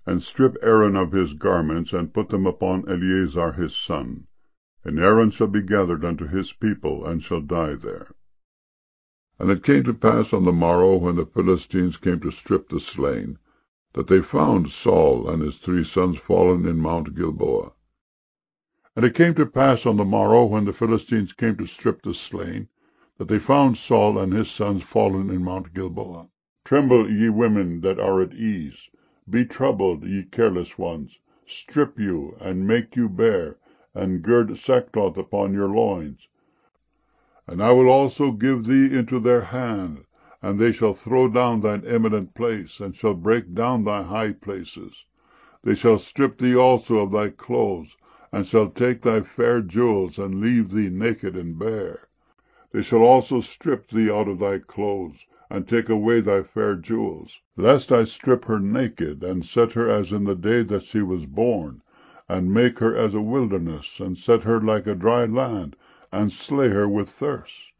and strip Aaron of his garments, and put them upon Eleazar his son. And Aaron shall be gathered unto his people, and shall die there. And it came to pass on the morrow, when the Philistines came to strip the slain, that they found Saul and his 3 sons fallen in Mount Gilboa. And it came to pass on the morrow, when the Philistines came to strip the slain, that they found Saul and his sons fallen in Mount Gilboa. Tremble, ye women that are at ease. Be troubled, ye careless ones. Strip you, and make you bare, and gird sackcloth upon your loins. And I will also give thee into their hand, and they shall throw down thine eminent place, and shall break down thy high places. They shall strip thee also of thy clothes, and shall take thy fair jewels, and leave thee naked and bare. They shall also strip thee out of thy clothes, and take away thy fair jewels, lest I strip her naked, and set her as in the day that she was born, and make her as a wilderness, and set her like a dry land, and slay her with thirst.